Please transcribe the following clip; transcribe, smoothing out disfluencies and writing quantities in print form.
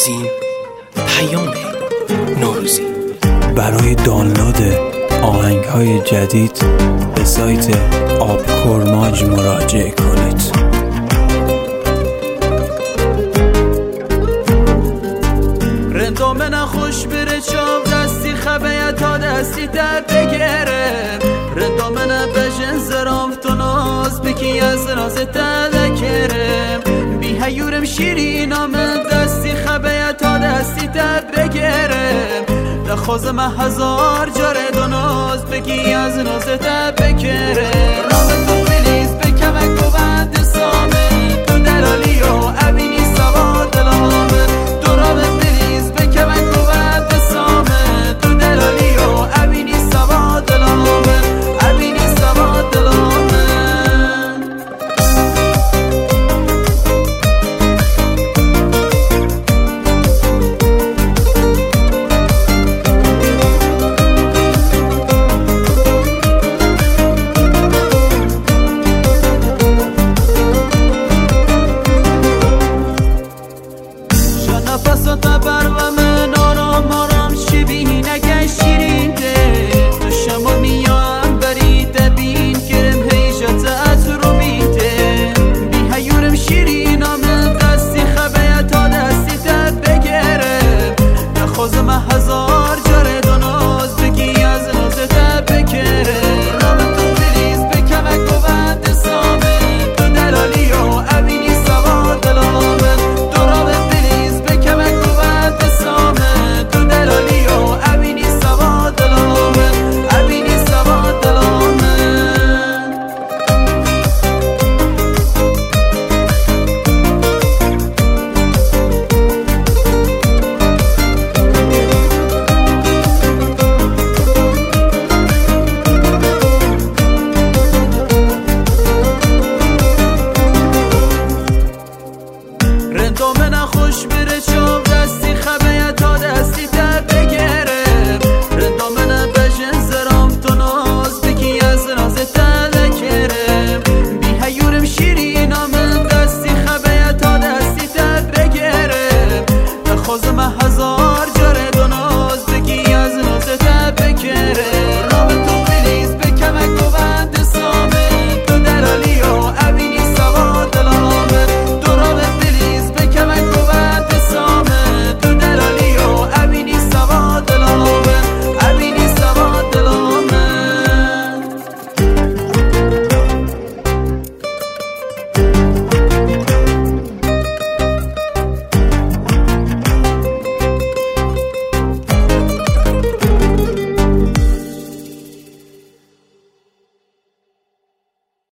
مگزین پیام نوروزی. برای دانلود آهنگ‌های جدید به سایت آبکرماج مراجعه کنید. رندو من خوش بره چاو دستی خبه تا دستی در بگیرم رندو من بجن زرافت و ناز بکی از راز تذکرم بی هیورم شیرین آمد دستی خبه تا دستی در بگیرم دخوازم هزار جاره دو ناز بکی از راز تذکرم